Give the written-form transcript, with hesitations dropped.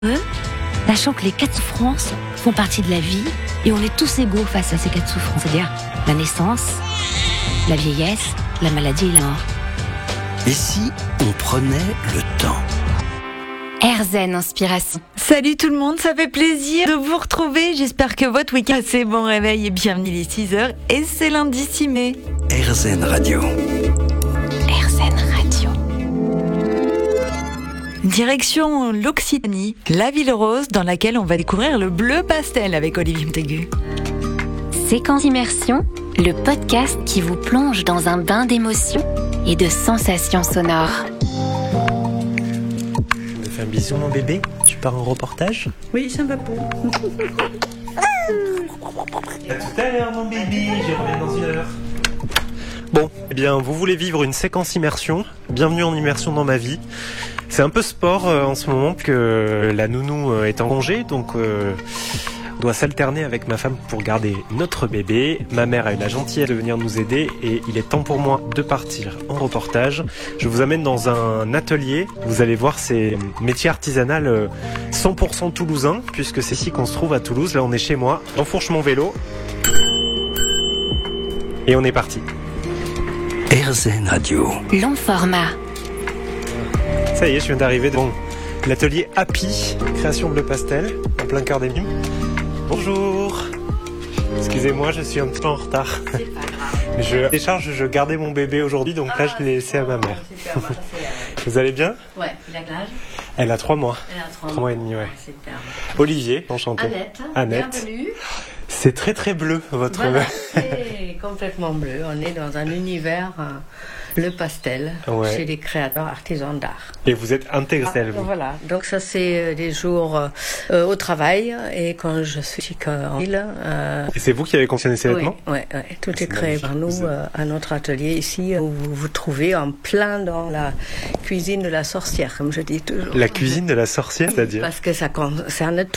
Sachant que les 4 souffrances font partie de la vie et on est tous égaux face à ces 4 souffrances, c'est-à-dire la naissance, la vieillesse, la maladie et la mort. Et si on prenait le temps ? AirZen Inspiration. Salut tout le monde, ça fait plaisir de vous retrouver. J'espère que votre week-end est passé. Bon réveil et bienvenue, il est 6h et c'est lundi 6 mai. AirZen Radio. AirZen Radio. Direction l'Occitanie, la ville rose dans laquelle on va découvrir le bleu pastel avec Olivier Mtégu. Séquence Immersion, le podcast qui vous plonge dans un bain d'émotions et de sensations sonores. Je me fais un bisou mon bébé, tu pars en reportage ? Oui, ça va pas. À tout à l'heure mon bébé, je reviens dans une heure. Bon, eh bien vous voulez vivre une séquence immersion ? Bienvenue en immersion dans ma vie. C'est un peu sport en ce moment que la nounou est en congé, donc on doit s'alterner avec ma femme pour garder notre bébé. Ma mère a eu la gentillesse de venir nous aider et il est temps pour moi de partir en reportage. Je vous amène dans un atelier. Vous allez voir, c'est métier artisanal 100% toulousain, puisque c'est ici qu'on se trouve à Toulouse. Là, on est chez moi. J'enfourche mon vélo et on est parti. AirZen Radio. Long format. Ça y est, je viens d'arriver devant l'atelier Happy, création bleu pastel, en plein cœur des Minimes. Bonjour. Excusez-moi, je suis un petit peu en retard. C'est pas grave. Je gardais mon bébé aujourd'hui, donc là je l'ai laissé à ma mère. Vous allez bien ? Ouais, il a quel âge ? Elle a 3 mois. Elle a 3 mois et demi, ouais. Super. Olivier, enchanté. Annette. Bienvenue. C'est très très bleu, votre... Voilà, c'est complètement bleu. On est dans un univers bleu pastel, Ouais. chez les créateurs artisans d'art. Et vous êtes intégré, vous. Voilà, donc ça c'est des jours au travail et quand je suis en ville. Et c'est vous qui avez confectionné ces Oui, vêtements ? tout C'est est créé magnifique. par nous à notre atelier ici, où vous vous trouvez en plein dans la cuisine de la sorcière, comme je dis toujours. La cuisine de la sorcière, c'est-à-dire ? Parce que ça concerne